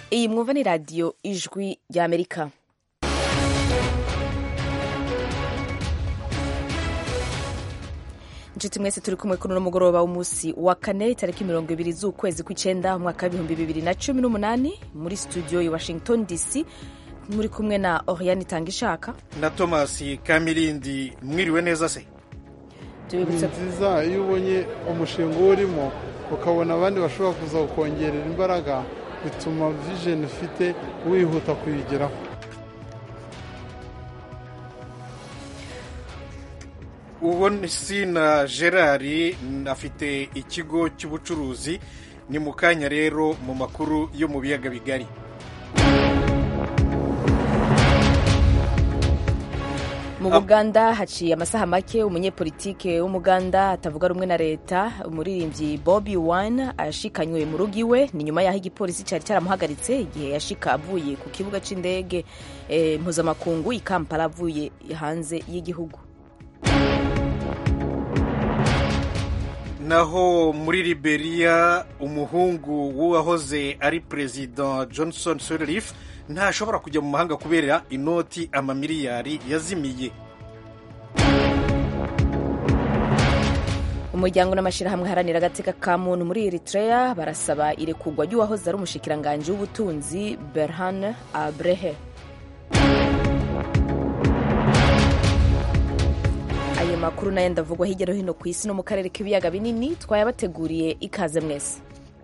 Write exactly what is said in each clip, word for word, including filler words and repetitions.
iyi mwumva ni radiyo ijwi ry'Amerika. Inshuti mwese turi kumwe kuri uno mugoroba w'umunsi wa kane tariki mirongo ibiri z'ukwezi kw'icenda umwaka w'ibihumbi bibiri na cumi n'umunani muri studio ya Washington D C muri kumwe na Oriane Tangishaka na Thomas Kamilindi. Mwiriwe neza se? Ni nziza iyo ubonye umushinga urimo ukabona abandi bashobora kuza kongerera imbaraga, bituma vision ufite wihuta kuyigeraho. Ubona Sina Gerard afite ikigo cy'ubucuruzi. Ni mu kanya rero mu makuru yo mu biyaga bigari. Mu Buganda haciye amasaha make umunyepolitike w'Umuganda atavuga rumwe na leta umuririmbyi Bobi Wine ashikanywe mu rugo iwe. Ni nyuma yaho igipolisi cyari cyaramuhagaritse igihe yashika avuye ku kibuga c'indege e, mpuzamakungu i Kampala avuye hanze y'igihugu. Naho muri Liberia umuhungu w'uwahoze ari President Johnson Sirleaf ntashobora kujya mu mahanga kubera inoti amamiliyari yazimiye. Umuryango n'amashirahamwe haranira agateka ka muntu muri Eritrea barasaba irekugwa ry'uwahoze ari umushikiranganje w'ubutunzi Berhane Abrehe. Ayo makuru nayo ndavugwa hirya no hino ku isi no mu karere k'ibiyaga binini twayabateguriye. Ikaze mwese.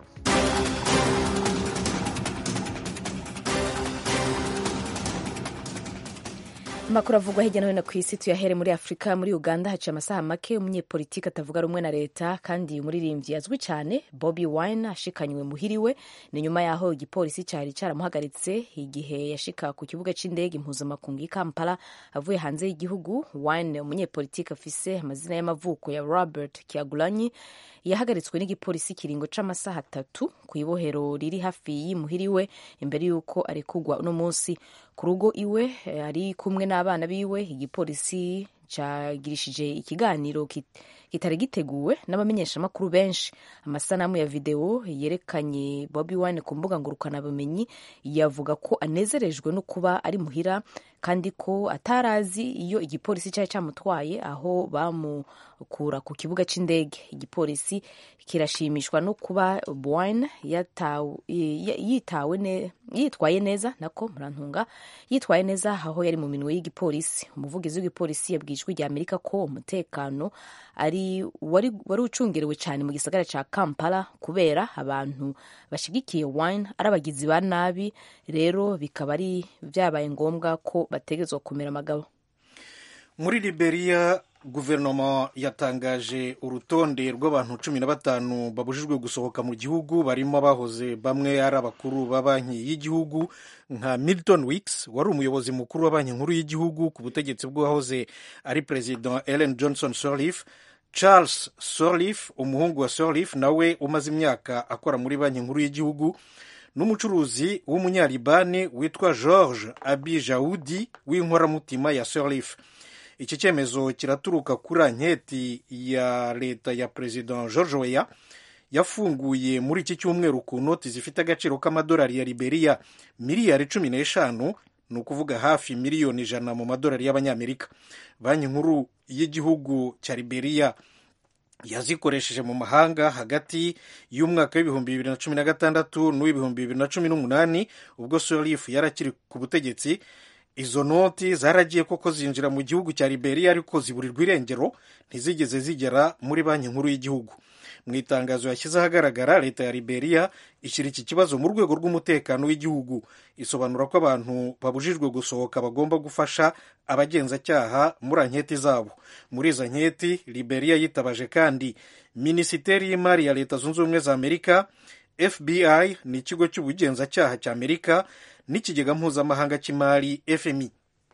Amakuru avugwa hirya no hino ku isi tuyahere muri Afrika. Muri Uganda haciye amasaha make umunyepolitike atavuga rumwe na leta kandi umuririmbyi azwi cyane Bobi Wine ashikanywe muhiriwe. Ni nyuma yaho igipolisi cyari cyaramuhagaritse igihe yashika ku kibuga c'indege mpuzamakungu i Kampala avuye hanze y'igihugu. Wine umunyepolitike afise amazina y'amavuko ya Robert Kyagulanyi yahagaritswe n'igipolisi kiringo c'amasaha atatu ku ibohero riri hafi y'imuhiriwe imbere yuko arekugwa uno munsi ku rugo iwe ari kumwe n'abana biwe. Igipolisi cagirishije ikiganiro kitari giteguwe n'abamenyesha makuru benshi. Amasanamu ya video yerekanye Bobi Wine ku mbuga ngurukana bumenyi yavuga ko anezerejwe no kuba ari muhira kandi ko atarazi iyo igipolisi cyari cyamutwaye aho bamukura ku kibuga c'indege. Igipolisi kirashimishwa no kuba Wine yatawe yitawe ne yitwaye neza nako murantunga yitwaye neza aho yari mu minwe y'igipolisi. Umuvugizi w'igipolisi yabwijwe rya Amerika ko umutekano ari wari wari ucungerewe cyane mu gisagara ca Kampala kubera abantu bashigikiye Wine ari abagizi ba nabi, rero bikaba ari byabaye ngombwa ko bategezwa kumera amagabo. Muri Liberia guverinoma yatangaje urutonde rw'abantu cumi na batanu babujijwe gusohoka mu gihugu, barimo abahoze bamwe ari abakuru ba banki y'igihugu nka Milton Weeks wari umuyobozi mukuru wa banki nkuru y'igihugu ku butegetsi bw'uwahoze ari President Ellen Johnson Sirleaf, Charles Sirleaf umuhungu wa Sirleaf nawe umaze imyaka akora muri banki nkuru y'igihugu, n'umucuruzi w'umunyalibani witwa George Abi Jaoudi w'inkoramutima ya Sirleaf. Iki cyemezo kiraturuka kuri anketi ya leta ya President George Weah yafunguye muri iki cyumweru ku noti zifite agaciro k'amadolari ya Liberia miliyari cumi n'eshanu, ni ukuvuga hafi miliyoni ijana mu madolari y'abanyamerika. Banki nkuru y'igihugu cya Liberia yazikoresheje mu mahanga hagati y'umwaka w'ibihumbi bibiri na cumi na gatandatu n'uw'ibihumbi bibiri na cumi n'umunani ubwo Sirleaf yarakiri ku butegetsi. Izo noti zaragiye koko zinjira mu gihugu cya Liberia ariko ziburirwa irengero, ntizigeze zigera muri banki nkuru y'igihugu. Mu itangazo yashyize ahagaragara, leta ya Liberia ishyira iki kibazo mu rwego rw'umutekano w'igihugu. Isobanura ko abantu babujijwe gusohoka bagomba gufasha abagenzacyaha muri anketi zabo. Muri izo anketi Liberia yitabaje kandi Minisiteri y'Imari ya Leta Zunze Ubumwe za Amerika, F B I ni ikigo cy'ubugenzacyaha cya Amerika, n'ikigega mpuzamahanga cy'imari F M I.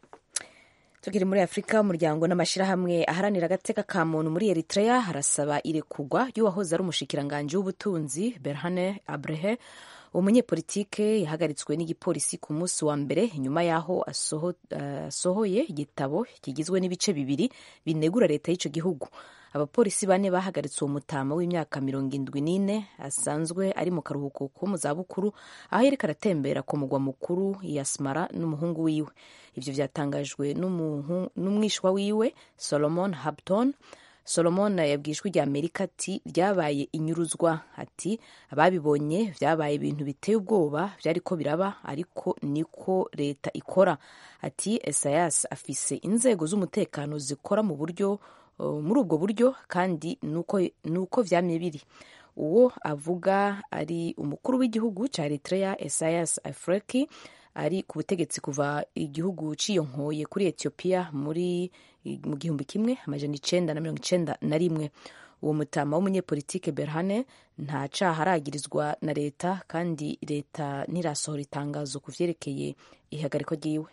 Tukiri muri Afrika, umuryango n'amashirahamwe aharanira agateka ka muntu muri Eritrea harasaba irekugwa y'uwahoze ari umushikiranganje w'ubutunzi Berhane Abrehe. Umunyepolitike yahagaritswe n'igipolisi ku munsi wa mbere nyuma yaho asoho, uh, asohoye igitabo kigizwe n'ibice bibiri binegura leta y'ico gihugu. abapolisi bane bahagaritse uwo mutama w'imyaka mirongo indwi n'ine asanzwe ari mu karuhuko ko mu zabukuru aho yariko aratembera ku mugwa mukuru ya Asmara n'umuhungu wiwe. Ivyo vyatangajwe n'umwishwa wiwe Solomon Hampton. Solomon yabwiye ijwi rya Amerika ati vyabaye inyuruzwa, ati ababibonye vyabaye ibintu biteye ubwoba vyariko biraba, ariko niko leta ikora. Ati Esayas afise inzego z'umutekano zikora mu buryo uh, muri ubwo buryo kandi nuko, nuko vyamye biri. Uwo avuga ari umukuru w'igihugu ca Eritrea Esayas Afwerki ari ku butegetsi kuva igihugu ciyonkoye kuri Ethiopia muri mu gihumbi kimwe amajana icenda na mirongo icenda na rimwe. Uwo mutama w'umunyepolitike Berhane nta caha aragirizwa na leta kandi leta ntirasohora itangazo ku vyerekeye ihagarikwa ryiwe.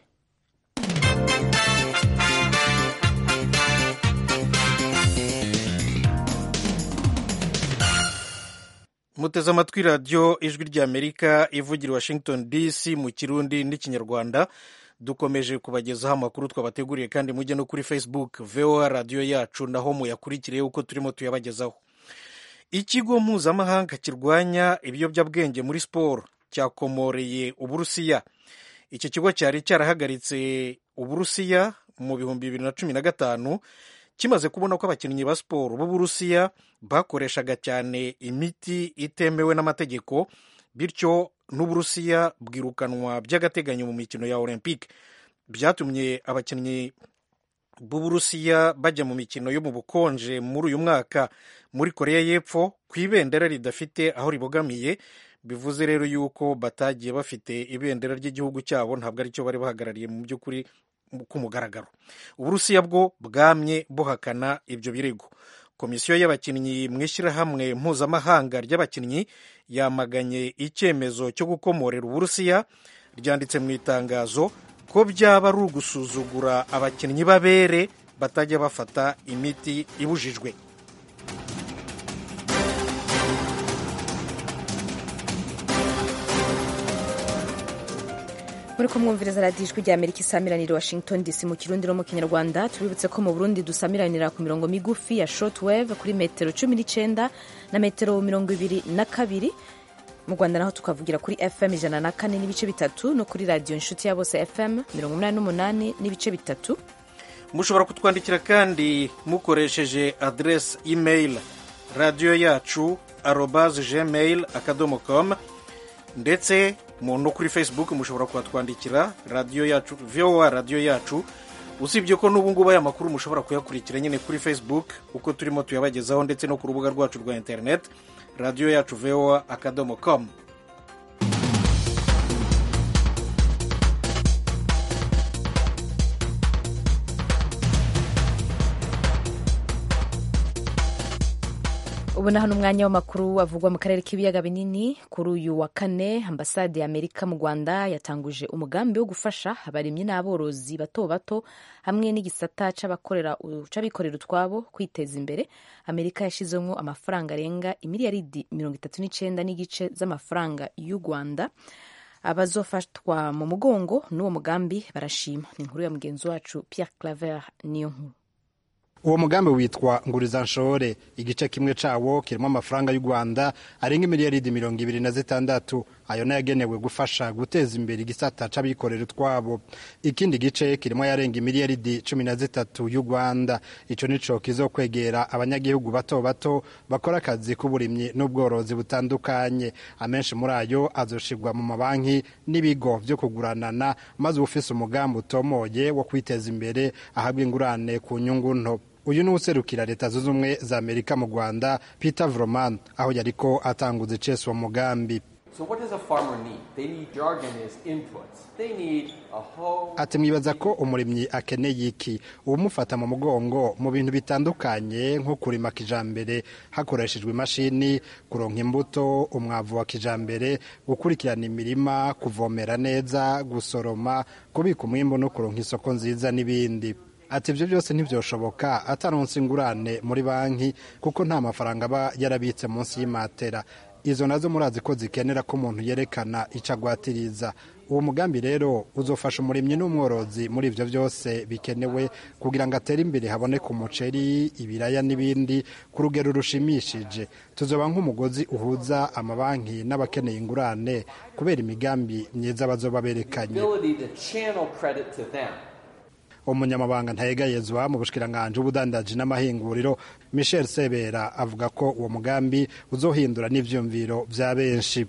muteze amatwi radiyo ijwi ry'Amerika ivugira Washington D C mu kirundi n'ikinyarwanda. Dukomeje kubagezaho amakuru twabateguriye, kandi mujye no kuri Facebook V O A radiyo yacu, naho muyakurikire uko turimo tuyabagezaho. Ikigo mpuzamahanga kirwanya ibiyobyabwenge muri siporo cyakomoreye Uburusiya. Iki kigo cyari cyarahagaritse Uburusiya mu bihumbi bibiri na cumi na gatanu kimaze kubona ko abakinnyi ba siporo b'Uburusiya bakoreshaga cyane imiti itemewe n'amategeko, bityo n'Uburusiya bwirukanwa by'agateganyo mu mikino ya Olympique. Byatumye abakinnyi b'Uburusiya bajya mu mikino yo mu bukonje muri uyu mwaka muri Korea y'Epfo ku ibendera ridafite aho ribogamiye. Bivuze rero yuko batagiye bafite ibendera ry'igihugu cyabo, ntabwo aricyo bari bahagarariye mu by'ukuri ku mugaragaro. Uburusiya bwo bwamye buhakana ibyo birego. Komisiyo y'abakinnyi mu ishyirahamwe mpuzamahanga ry'abakinnyi yamaganye icyemezo cyo gukomorera Uburusiya. Ryanditse mu itangazo ko byaba ari ugusuzugura abakinnyi b'abere batajya bafata imiti ibujijwe. muri ko mwumviriza radiyo ijwi rya Amerika isamiranira Washington D C mu kirundi no mu kinyarwanda. Tubibutse ko mu Burundi dusamiranira ku mirongo migufi ya shortwave kuri metero cumi n'icenda na metero mirongo ibiri na kabiri. Mu Rwanda naho tukavugira kuri F M ijana na kane n'ibice bitatu no kuri radiyo inshuti ya bose F M mirongo umunani n'umunani n'ibice bitatu. Mushobora kutwandikira kandi mukoresheje adresse email radiyo yacu arobase gmail akadomo com, ndetse no kuri Facebook mushobora kuhatwandikira radiyo yacu V O A radiyo yacu. Usibye ko n'ubu ngubu aya makuru mushobora kuyakurikira nyine kuri Facebook uko turimo tuyabagezaho, ndetse no ku rubuga rwacu rwa internet radiyo yacu V O A akadomo com. ubu na hano umwanya w'amakuru avugwa mu karere k'ibiyaga binini. Kuri uyu wa kane, ambasade ya Amerika mu Rwanda yatanguje umugambi wo gufasha abarimyi n'aborozi bato bato hamwe n'igisata c'abikorera utwabo kwiteza imbere. Amerika yashizemo amafaranga arenga imiliyaridi mirongo itatu n'icenda n'igice z'amafaranga y'u Rwanda. Abazofatwa mu mugongo n'uwo mugambi barashima. Ni inkuru ya mugenzi wacu Pierre Claver niyo nkuru. Uwo mugambi witwa Nguriza Nshore. Igice kimwe cawo kirimo amafaranga y'u Rwanda arenga miliyaridi mirongo ibiri na zitandatu. Ayo nayagenewe gufasha guteza imbere igisata c'abikorera utwabo. Ikindi gice kirimo yarenga miliyaridi cumi na zitatu y'u Rwanda. Ico nico kizokwegera abanyagihugu bato bato bakora akazi k'uburimyi n'ubworozi butandukanye. Amenshi muri ayo azoshirwa mu mabanki n'ibigo vyo kuguranana, maze ufise umugambi utomoye wo kwiteza imbere ahabwa ingurane ku nyungu nto. Uyu ni userukira Leta Zunze Ubumwe za Amerika mu Rwanda, Peter Vroman, aho yariko atanguza icese uwo mugambi. So what does a farmer need? They need jargon as inputs. They need a whole... Ati mwibaza ko umurimyi akeneye iki? Uwumufata mu mugongo mu bintu bitandukanye nko kurima kijambere hakoreshejwe imashini, kuronka imbuto, umwavu wa kijambere, gukurikirana imirima, kuvomera neza, gusoroma, kubika umwimbu no kuronka isoko nziza n'ibindi. Ati ibyo byose ntibyoshoboka ataronse ingurane muri banki kuko nta mafaranga aba yarabitse munsi y'imatera. izo nazo murazi ko zikenera ko umuntu yerekana icyo agwatiriza. uwo mugambi rero uzofasha umurimyi n'umworozi muri ivyo vyose bikenewe kugira ngo atere imbere haboneke umuceri, ibiraya n'ibindi ku rugero rushimishije. Tuzoba nk'umugozi uhuza amabanki n'abakeneye ingurane kubera imigambi myiza bazoba berekanye. Umunyamabanga ntayegayezwa mu bushikiranganje ubudandaji n'amahinguriro Michel Sebera avuga ko uwo mugambi uzohindura n'ivyumviro vya benshi.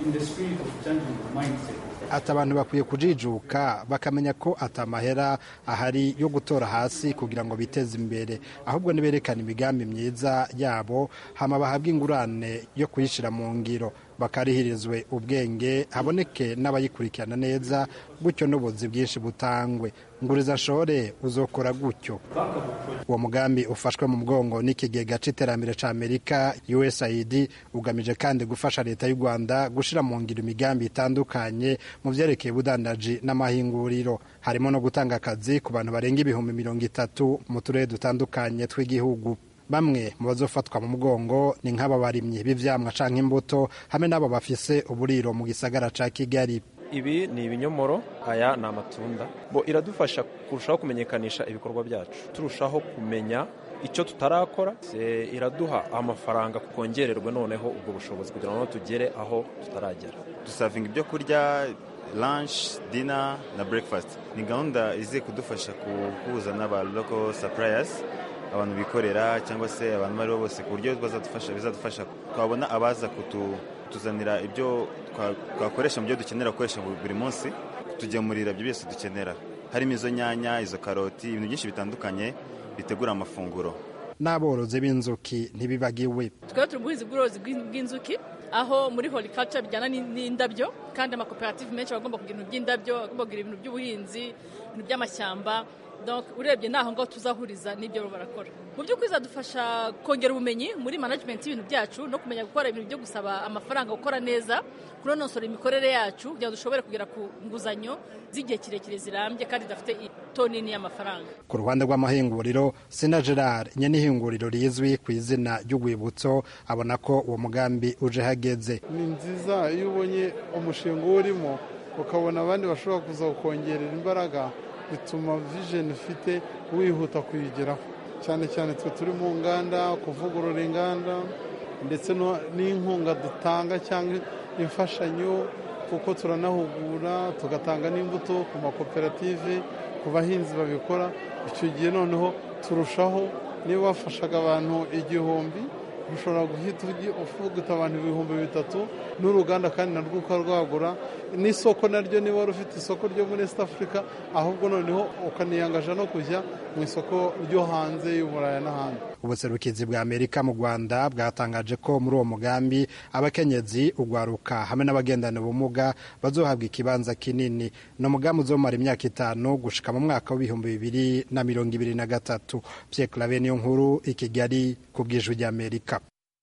Ati abantu bakwiye kujijuka bakamenya ko atamahera ahari yo gutora hasi kugira ngo biteze imbere, ahubwo niberekana imigambi myiza yabo hama bahabwa ingurane yo kuyishira mu ngiro, bakarihirizwe ubwenge haboneke n'abayikurikirana neza, gutyo n'ubuzi bwinshi butangwe. Nguriza nshore uzokora gutyo. Uwo mugambi ufashwe mu mugongo n'ikigega c'iterambere ca Amerika U S A I D ugamije kandi gufasha leta y'u Rwanda gushira mu ngiro imigambi itandukanye mu vyerekeye ubudandaji n'amahinguriro, harimo no gutanga akazi ku bantu barenga ibihumbi mirongo itatu mu turere dutandukanye tw'igihugu. Bamwe mu bazofatwa mu mugongo ni nk'aba barimyi b'ivyamwa canke imbuto hamwe n'abo bafise uburiro mu gisagara ca Kigali. Ibi ni ibinyomoro, aya ni amatunda. Bo iradufasha kurushaho kumenyekanisha ibikorwa byacu, turushaho kumenya icyo tutarakora, iraduha amafaranga kukongererwa noneho ubwo bushobozi kugira ngo tugere aho tutaragera. Dusavinga ibyo kurya, lunch, dinner na breakfast. Ni gahunda izi kudufasha kuhuza n'aba local suppliers, abantu bikorera cyangwa se abantu bari bose ku buryo bazadufasha bizadufasha twabona abaza kutuzanira ibyo twakoresha mu byo dukenera gukoresha buri munsi, tugemurira ibyo byose dukenera, harimo izo nyanya, izo karoti, ibintu byinshi bitandukanye bitegura amafunguro. N'aborozi b'inzuki ntibibagiwe. Twebwe turi ubuhinzi bw'uburozi bw'inzuki, aho muri horticulture bijyana n'indabyo, kandi amakoperative menshi bagomba kugira ibintu by'indabyo, bagomba kugira ibintu by'ubuhinzi, ibintu by'amashyamba. Donc urebye naho ngo tuzahuriza n'ibyo barakora. Mu by'ukuri zadufasha kongera ubumenyi muri management y'ibintu byacu no kumenya gukora ibintu byo gusaba amafaranga gukora neza, kunonosora imikorere yacu kugira ngo dushobore kugera ku nguzanyo z'igihe kirekire zirambye kandi dafite itoni nini y'amafaranga. Ku ruhande rw'amahinguriro, Sina Gerard nyene ihinguriro rizwi ku izina ry'Ugwibutso abona ko uwo mugambi uje hageze. Ni nziza iyo ubonye umushinga urimo ukabona abandi bashobora kuza kongerera imbaraga, bituma vision ufite wihuta kuyigeraho, cyane cyane twe turi mu nganda, kuvugurura inganda ndetse n'inkunga dutanga cyangwa imfashanyo, kuko turanahugura tugatanga n'imbuto ku makoperative, ku bahinzi babikora. Icyo gihe noneho turushaho, niba wafashaga abantu igihumbi ushobora guhita ufuguta abantu ibihumbi bitatu, n'uruganda kandi narwo ukarwagura, n'isoko naryo niba wari ufite isoko ryo muri East Africa, ahubwo noneho ukaniyangaja no kujya mu isoko ryo hanze y'Uburaya n'ahandi. Ubuserukizi bwa Amerika mu Rwanda bwatangaje ko muri uwo mugambi abakenyezi, ugwaruka hamwe n'abagendana ubumuga bazohabwa ikibanza kinini. No mugambi uzomara imyaka itanu gushika mu mwaka w'ibihumbi bibiri na mirongo ibiri na gatatu. Pierre Claver niyo nkuru i Kigali ku bw'ijwi ry'Amerika.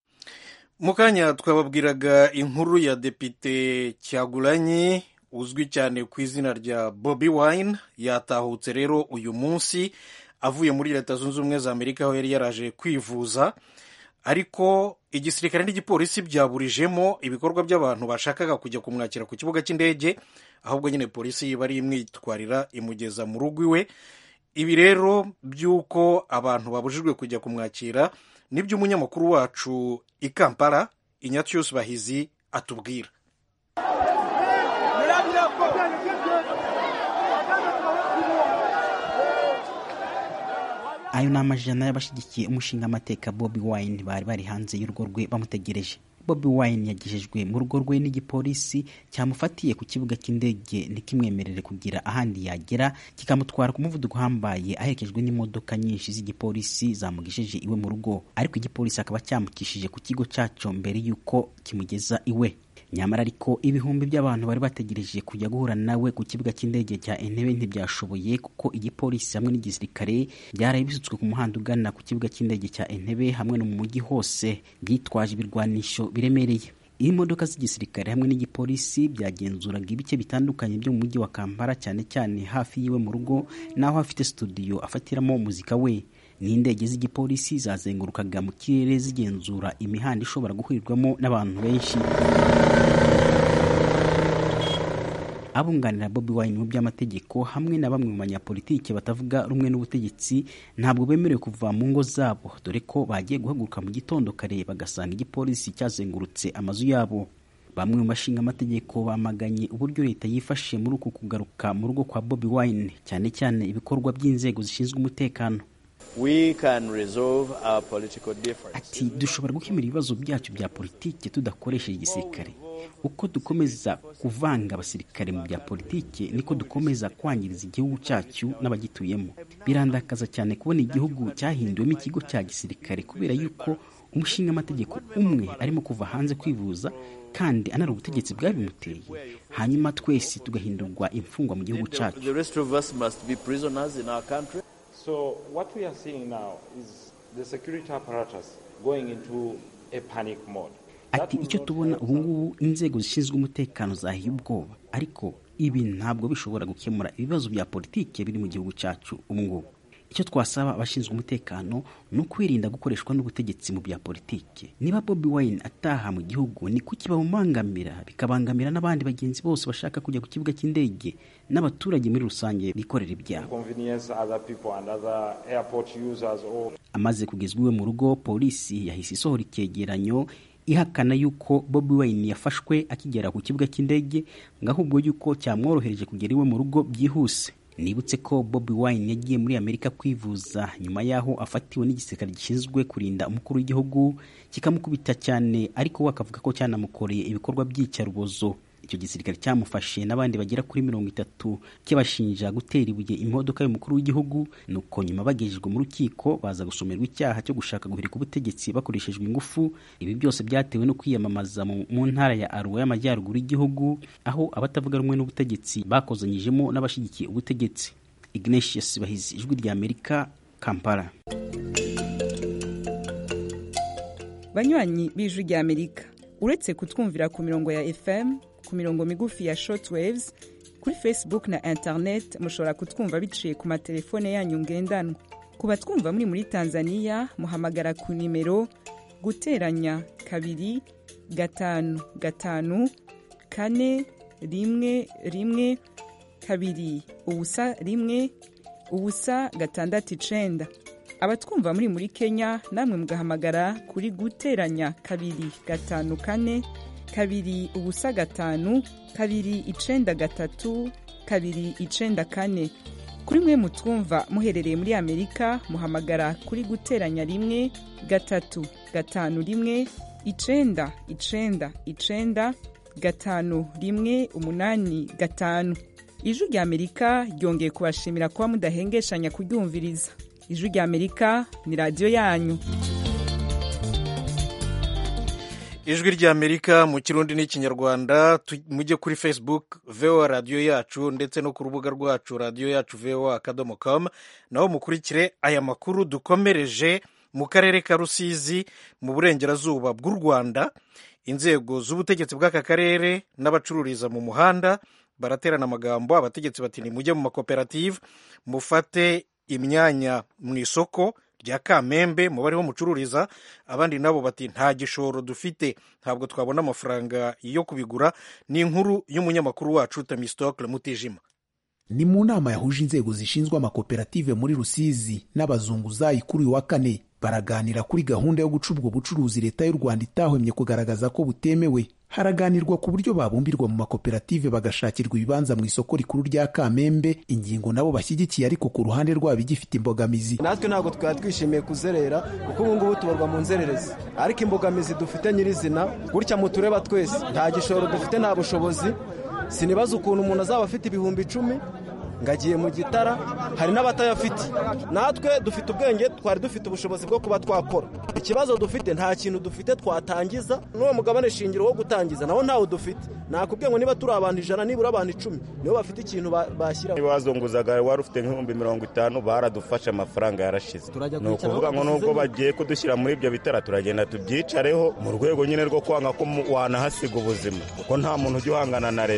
Mukanya twababwiraga inkuru ya Depite Kyagulanyi uzwi cyane ku izina rya Bobi Wine, yatahutse rero uyu munsi avuye muri Leta Zunze Ubumwe za Amerika aho yari yaraje kwivuza, ariko igisirikare n'igipolisi byaburijemo ibikorwa by'abantu bashakaga kujya kumwakira ku kibuga cy'indege, ahubwo nyine polisi bari imwitwarira imugeza mu rugo iwe. Ibi rero by'uko abantu babujijwe kujya kumwakira nibyo umunyamakuru wacu i Kampala Ignatius Bahizi atubwira. Ayo ni amajana y'abashigikiye umushinga amateka Bobi Wine bari bari hanze y'urugo rwe bamutegereje. Bobi Wine yagejejwe mu rugo rwe n'igipolisi cyamufatiye ku kibuga cy'indege ntikimwemerere kugira ahandi yagera, kikamutwara ku muvuduko uhambaye ahekejwe n'imodoka nyinshi z'igipolisi zamugejeje iwe mu rugo, ariko igipolisi akaba cyamukishije ku kigo cyaco mbere y'uko kimugeza iwe. Nyamara ariko ibihumbi by'abantu bari bategereje kujya guhura nawe ku kibuga cy'indege cya Entebbe ntibyashoboye, kuko igipolisi hamwe n'igisirikare byaraye bisutswe ku muhanda ugana ku kibuga cy'indege cya Entebbe hamwe no mu mujyi hose byitwaje ibirwanisho biremereye. Iyi modoka z'igisirikare hamwe n'igipolisi byagenzuraga ibice bitandukanye byo mu mujyi wa Kampala, cyane cyane hafi yiwe mu rugo naho afite studio afatiramo muzika we. n'indege z'igipolisi zazengurukaga mu kirere zigenzura imihanda ishobora guhurirwamo n'abantu benshi. Abunganira Bobi Wine mu by'amategeko hamwe na bamwe mu banyapolitike batavuga rumwe n'ubutegetsi ntabwo bemerewe kuva mu ngo zabo, dore ko bagiye guhaguruka mu gitondo kare bagasanga igipolisi cyazengurutse amazu yabo. Bamwe mu bashinga amategeko bamaganye uburyo leta yifashe muri uku kugaruka mu rugo kwa Bobi Wine, cyane cyane ibikorwa by'inzego zishinzwe umutekano. We can resolve our political differences. Ati dushobora gukemura ibibazo byacu bya politike tudakoresheje igisirikare. Uko dukomeza kuvanga abasirikare mu bya politike niko dukomeza kwangiriza igihugu cyacu n'abagituyemo. Birandakaza cyane kubona igihugu cyahinduwemo ikigo cya gisirikare kubera yuko umushinga amategeko umwe arimo kuva hanze kwivuza kandi anari ubutegetsi bwabimuteye, hanyuma twese tugahindurwa imfungwa mu gihugu cyacu. The rest of us must be prisoners in our country. So what we are seeing now is the security apparatus going into a panic mode. Ati icyo tubona ubu ngubu inzego zishinzwe umutekano zahiye ubwoba, ariko ibi ntabwo bishobora gukemura ibibazo bya politike biri mu gihugu cyacu ubu ngubu. Icyo twasaba abashinzwe umutekano ni ukwirinda gukoreshwa n'ubutegetsi mu bya politike. Niba Bobi Wine ataha mu gihugu ni kuki bamubangamira, bikabangamira n'abandi bagenzi bose bashaka kujya ku kibuga cy'indege n'abaturage muri rusange bikorera ibyabo. Amaze kugezwa iwe mu rugo, polisi yahise isohora icyegeranyo ihakana yuko Bobi Wine yafashwe akigera ku kibuga cy'indege, ngahubwo yuko cyamworohereje kugera iwe mu rugo byihuse. Nibutse ko Bobi Wine yagiye muri Amerika kwivuza nyuma yaho afatiwe n'igisirikare gishinzwe kurinda umukuru w'igihugu kikamukubita cyane, ariko wakavuga ko cyanamukoreye ibikorwa by'icarubozo. Icyo gisirikare cyamufashe n'abandi bagera kuri mirongo itatu kibashinja gutera ibuye imodoka y'umukuru w'igihugu, nuko nyuma bagejejwe mu rukiko baza gusomerwa icyaha cyo gushaka guhirika ubutegetsi bakoreshejwe ingufu. Ibi byose byatewe no kwiyamamaza mu ntara ya Arua y'amajyaruguru y'igihugu, aho abatavuga rumwe n'ubutegetsi bakozanyijemo n'abashigikiye ubutegetsi. Ignatius Bahizi, Ijwi rya Amerika, Kampala. Banywanyi b'Ijwi rya Amerika, uretse kutwumvira ku mirongo ya F M, ku mirongo migufi ya shortwaves, kuri Facebook na internet mushobora kutwumva biciye ku matelefone yanyu ngendanwa. Ku batwumva muri muri Tanzania muhamagara ku nimero guteranya kabiri gatanu gatanu kane rimwe rimwe kabiri ubusa rimwe ubusa gatandatu icenda. Abatwumva muri muri Kenya namwe mugahamagara kuri guteranya kabiri gatanu kane kabiri ubusa gatanu kabiri icenda gatatu kabiri icenda kane. Kuri mwe mutwumva muherereye muri Amerika muhamagara kuri guteranya rimwe gatatu gatanu rimwe icenda icenda icenda gatanu rimwe umunani gatanu. Ijwi rya Amerika ryongeye kubashimira kuba mudahengeshanya kuryumviriza. Ijwi rya Amerika ni radio yanyu. Ijwi rya Amerika mu Kirundi n'Ikinyarwanda. Mujye kuri Facebook V O A radio yacu ndetse no ku rubuga rwacu radio yacu v o a akadomo com, naho mukurikire aya makuru dukomereje mu karere ka Rusizi mu burengerazuba bw'u Rwanda. Inzego z'ubutegetsi bw'aka karere n'abacururiza mu muhanda baraterana amagambo. Abategetsi bati ni mujye mu makoperative mufate imyanya mu isoko rya Kamembe mu bariho mucururiza, abandi nabo bati nta gishoro dufite, ntabwo twabona amafaranga yo kubigura. Ni inkuru y'umunyamakuru wacu Tamistocle Mutijima. Ni mu nama yahuje inzego zishinzwe amakoperative muri Rusizi n'abazunguzayi kuri uyu wa kane. Baraganira kuri gahunda yo guca ubwo bucuruzi leta y'u Rwanda itahwemye kugaragaza ko butemewe. Haraganirwa ku buryo babumbirwa mu makoperative bagashakirwa ibibanza mu isoko rikuru rya Kamembe, ingingo nabo bashyigikiye ariko ku ruhande rwabo igifite imbogamizi. Natwe ntabwo twari twishimiye kuzerera kuko ubu ngubu tubarwa mu nzererezi, ariko imbogamizi dufite nyirizina gutya mutureba twese nta gishoro dufite, nta bushobozi. Sinibaza ukuntu umuntu azaba afite ibihumbi icumi ngagiye mu gitara, hari n'abatayafite. Natwe dufite ubwenge, twari dufite ubushobozi bwo kuba twakora. Ikibazo dufite nta kintu dufite twatangiza, n'uwo mugabane shingiro wo gutangiza naho ntawo dufite. Nakubwiye ngo niba turi abantu ijana nibura abantu icumi nibo bafite ikintu bashyira. Niba wazunguzaga wari ufite nk'ibihumbi mirongo itanu baradufasha, amafaranga yarashize. Ni ukuvuga ngo nubwo bagiye kudushyira muri ibyo bitara turagenda tubyicareho mu rwego nyine rwo kwanga ko wanahasiga ubuzima, kuko nta muntu ujya uhangana na leta.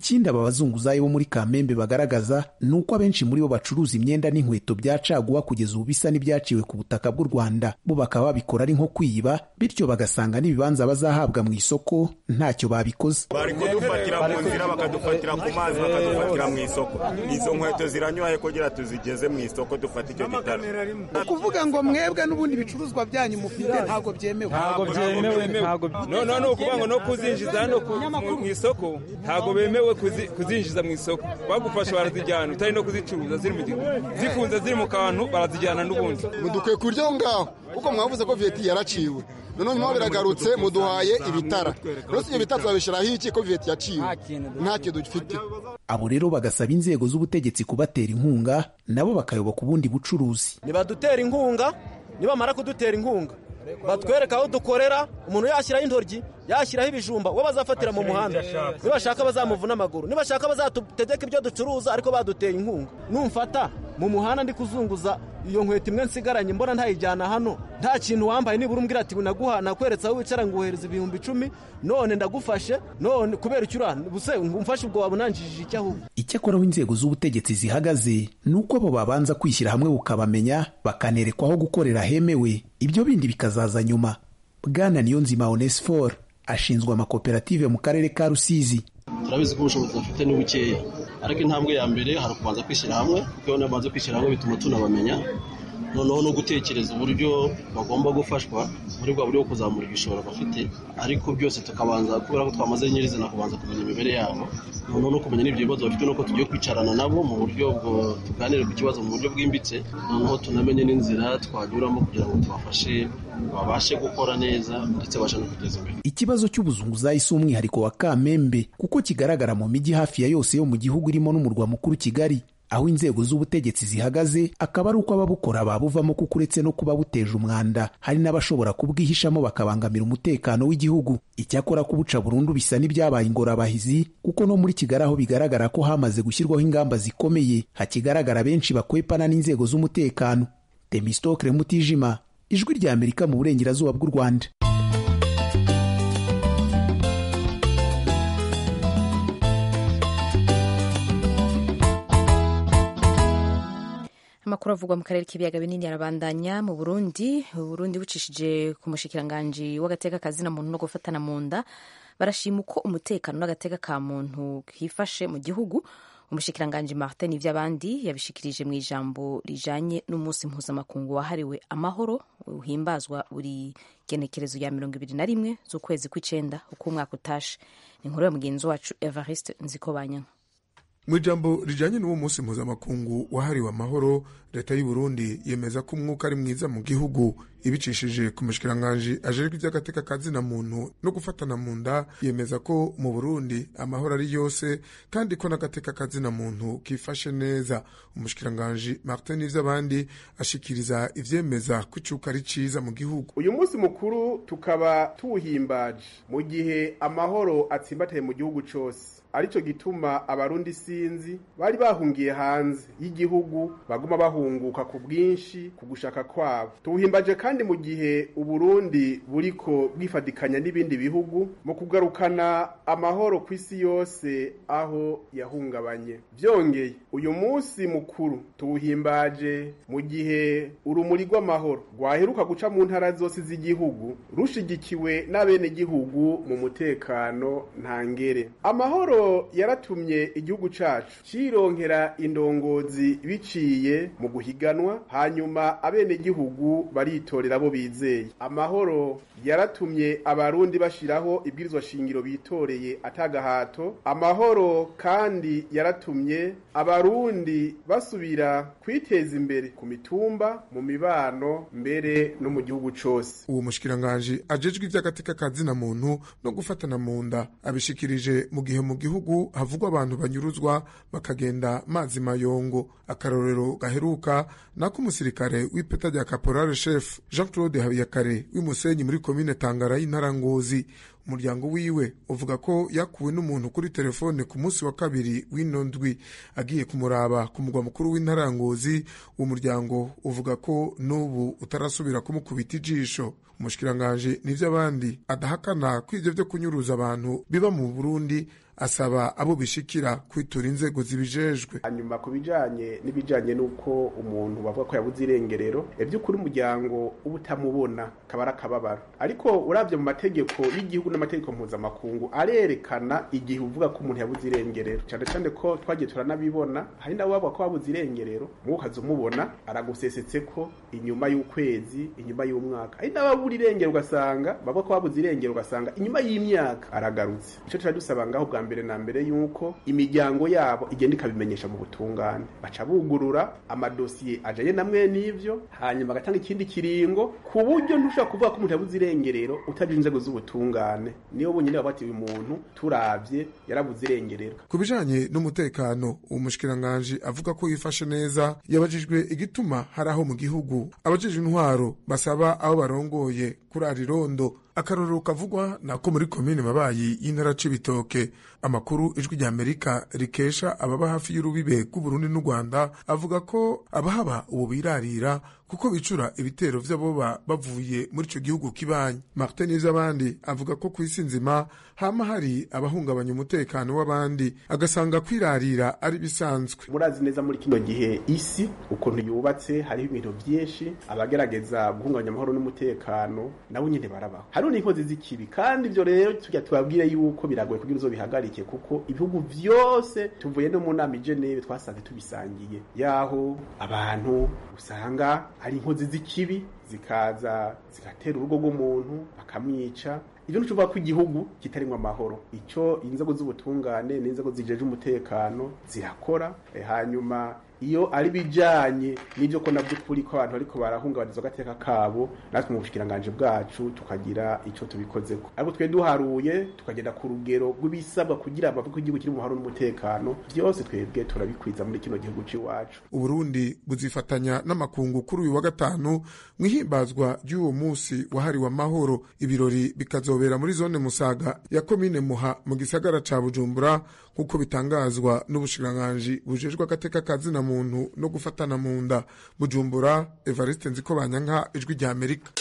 ikindi aba bazunguzayi bo muri Kamembe bagaragaza ni uko abenshi muri bo bacuruza imyenda n'inkweto bya caguwa kugeza ubu bisa n'ibyaciwe ku butaka bw'u Rwanda, bo bakaba babikora ari nko kwiba, bityo bagasanga n'ibibanza bazahabwa mu isoko ntacyo babikoze. Bari kudufatira mu nzira, bakadufatira ku mazi, bakadufatira mu isoko. Izo nkweto ziranywaye kugira tuzigeze mu isoko dufate icyo gitaro. Kuvuga ngo mwebwe n'ubundi bicuruzwa byanyu mufite ntago byemewe. Ntago byemewe, ntago no no no kuvuga ngo no kuzinjiza no mu isoko ntago bemewe kuzinjiza mu isoko. Bagufasha barazijyana utari no kuzicuruza ziri mu gihugu. Zifunze ziri mu kantu barazijyana n'ubundi. Mudukwe kuryo ngaho uko mwavuze ko Vieti yaraciwe. None nyuma biragarutse muduhaye ibitara. Rose ibyo bitatu babishiraho iki ko Vieti yaciwe. Nta kintu dufite. Abo rero bagasaba inzego z'ubutegetsi kubatera inkunga, nabo bakayoboka ubundi bucuruzi. Nibadutera inkunga, nibamara kudutera inkunga batwereka aho dukorera, umuntu yashyiraho intoryi, yashyiraho ibijumba, uwo bazafatira mu muhanda, nibashaka bazamuvuna amaguru, nibashaka bazatutegeka ibyo ducuruza, ariko baduteye inkunga. Numfata mu muhanda ndi kuzunguza iyo nkweto imwe nsigaranye mbona ntayijyana hano, nta kintu wambaye, nibura umbwira ati naguha nakweretse aho wicara nguhereza ibihumbi icumi, none ndagufashe, none kubera icyo buse umfashe ubwo wabunanjije icyaho. Icyakoraho inzego z'ubutegetsi zihagaze nuko abo babanza kwishyira hamwe ukabamenya, bakanerekwa aho gukorera hemewe, ibyo bindi bikazaza nyuma. Bwana Niyonzima Onesphore ashinzwe amakoperative mu karere ka Rusizi. Turabizi ko ubushobozi bafite ni bukeya, ariko intambwe ya mbere hari kubanza kwishyira hamwe, kuko iyo bamaze kwishyira hamwe bituma tunabamenya, noneho no gutekereza uburyo bagomba gufashwa muri bwa buryo bwo kuzamura igishoro bafite, ariko byose tukabanza kubera ko twamaze nyirizina kubanza kumenya imibare yabo, noneho no kumenya n'ibyo bibazo bafite, nuko tugiye kwicarana nabo mu buryo bwo tuganire ku kibazo mu buryo bwimbitse, noneho tunamenye n'inzira twanyuramo kugira ngo tubafashe babashe gukora neza ndetse babashe no kugeza imbere. Ikibazo cy'ubuzunguzayi si umwihariko wa Kamembe, kuko kigaragara mu mijyi hafi ya yose yo mu gihugu irimo n'umurwa mukuru Kigali. Aho inzego z'ubutegetsi zihagaze akaba ari uko ababukora babuvamo, kuko uretse no kuba buteje umwanda hari n'abashobora kubwihishamo bakabangamira umutekano w'igihugu. Icyakora kubuca burundu bisa n'ibyabaye ingorabahizi, kuko no muri Kigali aho bigaragara ko hamaze gushyirwaho ingamba zikomeye, hakigaragara benshi bakwepana n'inzego z'umutekano. Temistokle Mutijima, Ijwi rya Amerika mu burengerazuba bw'u Rwanda. Amakuru avugwa mu karere k'ibiyaga binini arabandanya. Mu Burundi, Burundi bucishije ku mushikiranganji w'agateka kazina muntu no gufatana mu nda, barashima uko umutekano n'agateka ka muntu kifashe mu gihugu. Umushikiranganji Martin Nivyabandi yabishikirije mu ijambo rijanye n'umunsi mpuzamakungu wahariwe amahoro uhimbazwa buri genekerezo ya mirongo ibiri na rimwe z'ukwezi kw'icenda uko umwaka utashe. Ni inkuru ya mugenzi wacu Evariste Nzikobanya. Mu ijambo rijanye n'uwo munsi mpuzamakungu wahariwe amahoro, leta y'u Burundi yemeza ko umwuka ari mwiza mu gihugu, ibicishije ku mushikiranganji ajejwe iby'agateka kazina muntu no gufatana mu nda. Yemeza ko mu Burundi amahoro ari yose, kandi ko n'agateka kazina muntu kifashe neza. Umushikiranganji Martin Nivyabandi ashikiriza ivyemeza ko icuka ari ciza mu gihugu. Uyu munsi mukuru tukaba tuwuhimbaje mu gihe amahoro atsimbataye mu gihugu cose, arico gituma abarundi sinzi bari bahungiye hanze y'igihugu baguma bahunguka ku bwinshi ku gushaka kwabo. Tuwuhimbaje kandi mu gihe Uburundi buriko bwifadikanya n'ibindi bihugu mu kugarukana amahoro ku isi yose aho yahungabanye. Vyongeye uyu munsi mukuru tuwuhimbaje mu gihe urumuri rw'amahoro rwaheruka guca mu ntara zose z'igihugu rushigikiwe n'abene gihugu mu mutekano ntangere. Amahoro yaratumye igihugu cacu cironkera indongozi biciye mu guhiganwa, hanyuma abene gihugu baritorera abo bizeye. Amahoro yaratumye abarundi bashiraho ibwirizwa shingiro bitoreye atagahato. Amahoro kandi yaratumye abarundi basubira kwiteza imbere ku mitumba, mu mibano, mbere no mu gihugu cose. Uwo mushikiranganje ajejwe ivy'agateka kazina muntu no gufatana mu nda abishikirije mu gihe mu gihugu havugwa abantu banyuruzwa bakagenda mazi mayongo. Akarorero gaheruka nako umusirikare w'ipeta rya Caporal Chef Jean Claude Habiyakare w'Imusenyi muri komine Tangara y'intara Ngozi. umuryango wiwe uvuga ko yakuwe n'umuntu kuri telefone ku munsi wa kabiri w'ino ndwi agiye kumuraba ku mugwa mukuru w'intara ya Ngozi. uwo muryango uvuga ko n'ubu utarasubira kumukubita ijisho. umushikiranganji n'ivy'abandi adahakana ko ivyo vyo kunyuruza abantu biba mu Burundi, asaba abo bishikira kwitura inzego zibijejwe. hanyuma ku bijanye n'ibijanye n'uko umuntu bavuga ko yabuze irengerero, ivy'ukuri umuryango uba utamubona kaba ari akababaro, ariko uravye mu mategeko y'igihugu n'amategeko mpuzamakungu arerekana igihe uvuga ko umuntu yabuze irengerero, cane cane ko twagiye turanabibona. hari nawe bavuga ko wabuze irengerero muwe ukaza umubona aragusesetseko inyuma y'ukwezi, inyuma y'umwaka. hari n'ababura irengero ugasanga bavuga ko wabuze irengero ugasanga inyuma y'imyaka aragarutse. ico tuba dusaba ngaho bwa mbere na mbere yuko imiryango yabo igenda ikabimenyesha mu butungane, baca bugurura amadosiye ajanye namwe n'ivyo, hanyuma agatanga ikindi kiringo ku buryo ntushobora kuvuga ko umuntu yabuze irengerero utaje inzego z'ubutungane. niyo bonyine baba bati uyu muntu turavye yarabuze irengerero. Ku bijanye n'umutekano, umushikiranganji avuga ko yifashe neza. yabajijwe igituma hari aho mu gihugu abajejwe intwaro basaba abo barongoye kurara irondo. akarorero kavugwa nako muri komine Mabayi y'intara Cibitoke. amakuru ijwi rya Amerika rikesha ababa hafi y'urubibe rw'Uburundi n'u Rwanda avuga ko abahaba ubu birarira kuko bicura ibitero vy'aboba bavuye muri ico gihugu kibanyi. Martin Nizabandi avuga ko kw'isi nzima hama hari abahungabanya umutekano w'abandi, agasanga kwirarira ari bisanzwe. murazi neza muri kino gihe isi ukuntu yubatse, hariho ibintu vyinshi abagerageza guhungabanya amahoro n'umutekano nabo nyine barabaho. hariho n'inkozi z'ikibi, kandi ivyo rero tujya tubabwire yuko biragoye kugira uzo bihagarike, kuko ibihugu vyose tuvuye no mu nama i Geneve twasanze tubisangiye, yaho abantu usanga hari inkozi z'ikibi zikaza zigatera urugo rw'umuntu bakamwica. ivyo ntuvuga ko igihugu kitarimwe amahoro. ico inzego z'ubutungane n'inzego zijeje umutekano zirakora. E, hanyuma iyo ari bijanye n'ivyo ko navy'ukuri ko abantu bariko barahungabaniza agateka kabo, natwe mu bushikiranganje bwacu tukagira ico tubikozeko. ariko twe duharuye tukagenda ku rugero rw'ibisabwa kugira abavuga ko igihugu kiri mu mahoro n'umutekano, vyose twebwe turabikwiza muri kino gihugu c'iwacu. Uburundi buzifatanya n'amakungu kuri uyu wa gatanu mwihimbazwa ry'uwo musi wahariwe amahoro. ibirori bikazobera muri zone Musaga ya komine Muha mu gisagara ca Bujumbura, nk'uko bitangazwa n'ubushikiranganji bujejwe agateka kazina muntu no gufatana mu nda. Bujumbura, Evariste Nzikobanyanka, ijwi rya Amerika.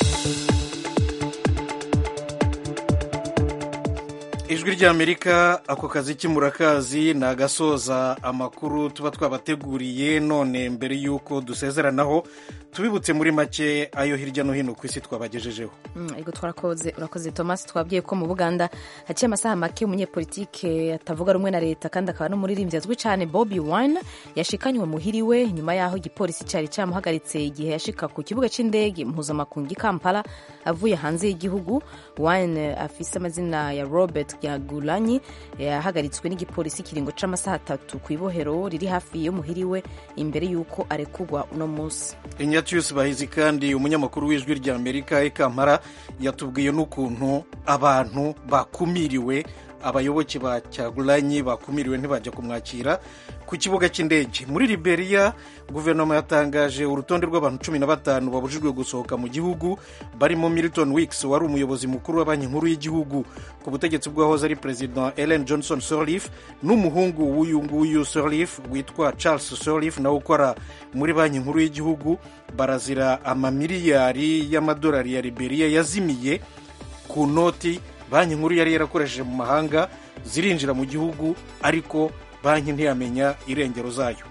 ijwi rya Amerika. ako kazi k'imurakazi ni agasoza amakuru tuba twabateguriye. none mbere y'uko dusezeranaho tubibutse muri make ayo hirya no hino ku isi twabagejejeho. ego twarakoze, urakoze Thomas. twabwiye ko mu Buganda haciye amasaha make umunyepolitike atavuga rumwe na leta kandi akaba n'umuririmbyi azwi cyane Bobi Wine yashikanywe muhiriwe nyuma yaho igipolisi cyari cyamuhagaritse igihe yashika ku kibuga c'indege mpuzamakungu i Kampala avuye hanze y'igihugu. Wine afise amazina ya Robert Kyagulanyi yahagaritswe n'igipolisi kiringo c'amasaha atatu ku ibohero riri hafi yo muhiriwe imbere y'uko arekugwa uno munsi. Ignatius Bahizi kandi umunyamakuru w'ijwi rya Amerika i Kampala yatubwiye n'ukuntu abantu bakumiriwe, abayoboke ba Kyagulanyi bakumiriwe ntibajya kumwakira ku kibuga cy'indege. Muri Liberia guverinoma yatangaje urutonde rw'abantu cumi na batanu babujijwe gusohoka mu gihugu, barimo Milton Weeks wari umuyobozi mukuru wa banki nkuru y'igihugu ku butegetsi bw'ahoze ari President Ellen Johnson Sirleaf, n'umuhungu w'uyu nguyu Sirleaf witwa Charles Sirleaf nawe ukora muri banki nkuru y'igihugu. Barazira amamiliyari y'amadolari ya Liberia yazimiye ku noti banki nkuru yari yarakoresheje mu mahanga zirinjira mu gihugu, ariko banki ntiyamenya irengero zayo.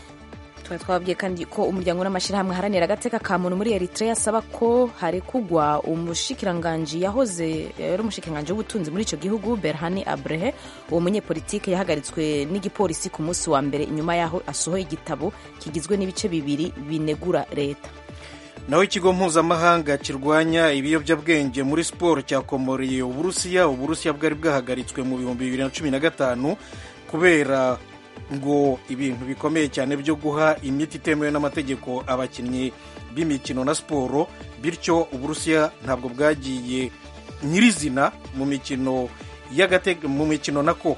twari twababwiye kandi ko umuryango n'amashyirahamwe aharanira agateka ka muntu muri Eritrea asaba ko harekugwa umushikiranganji yahoze yari umushikiranganji w'ubutunzi muri icyo gihugu Berhane Abrehe. uwo munyepolitike yahagaritswe n'igipolisi ku munsi wa mbere inyuma yaho asohoye igitabo kigizwe n'ibice bibiri binegura leta. naho ikigo mpuzamahanga kirwanya ibiyobyabwenge muri siporo cyakomoreye Uburusiya. Uburusiya bwari bwahagaritswe mu bihumbi bibiri na cumi na gatanu kubera ngo ibintu bikomeye cyane byo guha imiti itemewe n'amategeko abakinnyi b'imikino na siporo, bityo Uburusiya ntabwo bwagiye nyirizina mu mikino y'agateka mu mikino nako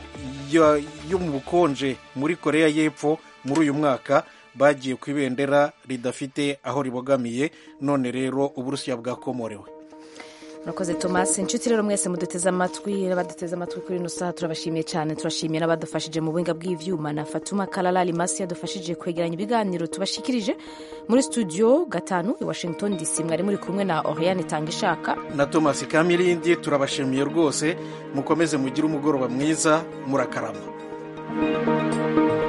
yo mu bukonje muri Korea y'Epfo muri uyu mwaka. Bagiye ku ibendera ridafite aho ribogamiye, none rero Uburusiya bwakomorewe. murakoze Thomas. Inshuti rero mwese muduteze amatwi n'abaduteze amatwi kuri ino saha turabashimiye cyane. Turashimiye n'abadufashije mu buhinga bw'ivyuma na Fatuma Kalala Limasi yadufashije kwegeranya ibiganiro tubashikirije muri studio gatanu i Washington D C. Mwari muri kumwe na Oriane Tangishaka na Thomas Kamirindi. Turabashimiye rwose, mukomeze mugire umugoroba mwiza, murakarama.